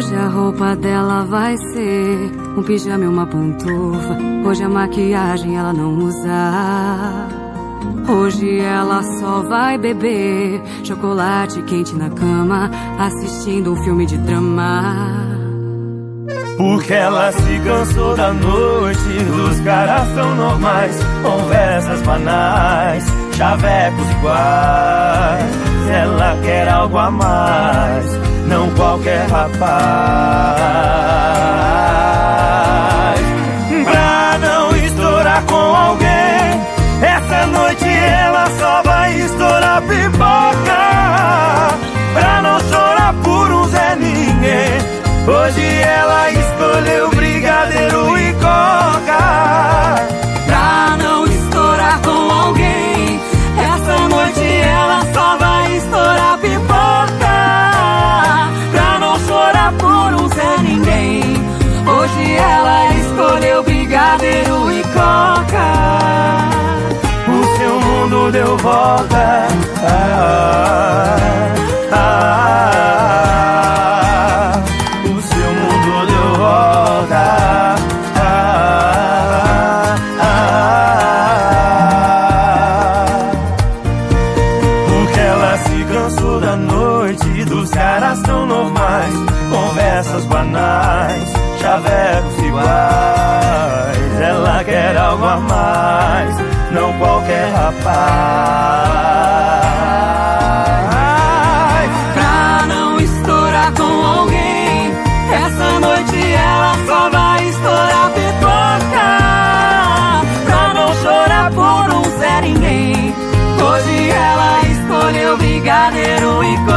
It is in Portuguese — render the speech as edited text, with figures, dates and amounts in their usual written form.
Hoje a roupa dela vai ser um pijama e uma pantufa. Hoje a maquiagem ela não usa. Hoje ela só vai beber chocolate quente na cama, assistindo um filme de drama. Porque ela se cansou da noite, dos caras tão normais, conversas banais, chavecos iguais. Ela quer algo a mais, não qualquer rapaz. Pra não estourar com alguém, essa noite ela só vai estourar pipoca. Pra não chorar por um Zé Ninguém, hoje ela escolheu brigadeiro e coca. Pra não estourar com alguém, essa noite ela só vai estourar pipoca. Pra não chorar por um Zé Ninguém, hoje ela escolheu brigadeiro e coca. O seu mundo deu volta. O seu mundo deu volta. Porque ela se cansou da noite, dos caras tão normais, conversas banais, chavecos iguais. Ela quer algo a mais, não qualquer rapaz. Pra não estourar com alguém, essa noite ela só vai estourar pipoca. Pra não chorar por um Zé Ninguém, hoje ela escolheu brigadeiro e